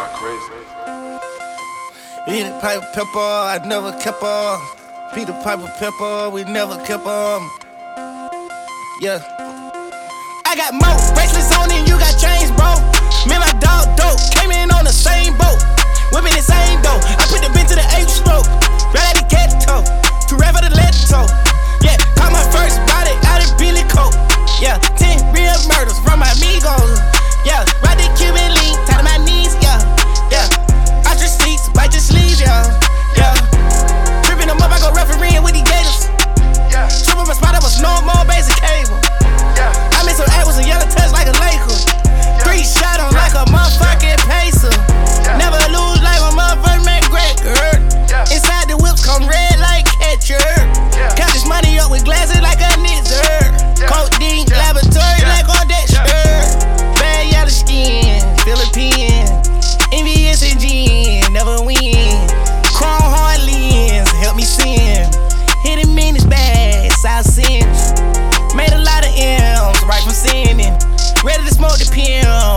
my crazy. Peter Piper Pepper, I never kept on. Peter Piper Pepper, we never kept on. Yeah. I got more bracelets on than you got chains, bro. Me and my dog dope came in on the same boat. Whipping the same dough. I put the bin to the 8th stroke. Right at the ghetto. To rev the leto. Yeah, caught my first body out of Billy Coat. Yeah, 10 real murders from my amigos. Yeah, ride the Cuban link, tied to my knees. Yeah, yeah. Out your seats, bite your sleeves. Yeah, yeah. Tripping them up, I go refereeing with these gators. Yeah. Tripping my spot, I was no more basic cable. Yeah. I made some act with some yellow touch like a Laker. Yeah. 3 shot on like a motherfucking pacer. Yeah. Never lose like a motherfucking McGregor. Yeah. Inside the whips come red like ketchup. Yeah. Count this money up with glasses like a nizzer. Yeah. Codeine, laboratory like on that shirt. Bad yellow skin, Philippine. Envious and gin, never win. Chrome hard lens, help me sin. Hit him in his bag, South Central. Made a lot of M's right from sinning. Ready to smoke the PM.